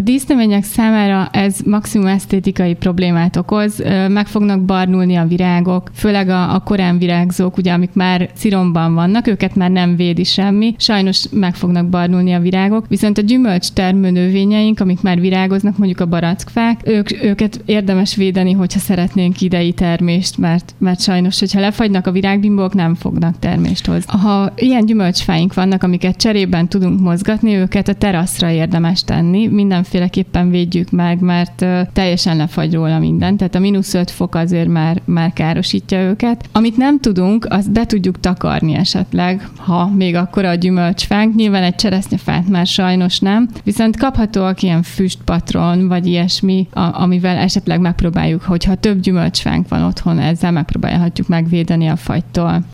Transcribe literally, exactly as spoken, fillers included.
dísznövények számára ez maximum esztétikai problémát okoz, meg fognak barnulni a virágok, főleg a, a korán virágzók, ugye, amik már ciromban vannak, őket már nem védi semmi, sajnos meg fognak barnulni a virágok, viszont a gyümölcs termő növényeink, amik már virágoznak, mondjuk a barackfák, ők, őket érdemes védeni, hogyha szeretnénk idei termést, mert, mert sajnos, hogyha lefagynak a virágbimbók, nem fognak termést hozni. Ha ilyen gyümölcsfáink vannak, amiket cserében tudunk mozgatni, őket a teraszra érdemes tenni, mindenféleképpen védjük meg, mert teljesen lefagy róla minden, tehát a mínusz öt fok azért már, már károsítja őket. Amit nem tudunk, azt be tudjuk takarni esetleg, ha még akkor a gyümölcsfánk, nyilván egy cseresznyefát már sajnos nem, viszont kaphatóak ilyen füstpatron, vagy ilyesmi, a, amivel esetleg megpróbáljuk, hogyha több gyümölcsfánk van otthon, ezzel megpróbálhatjuk megvédeni a fagytól.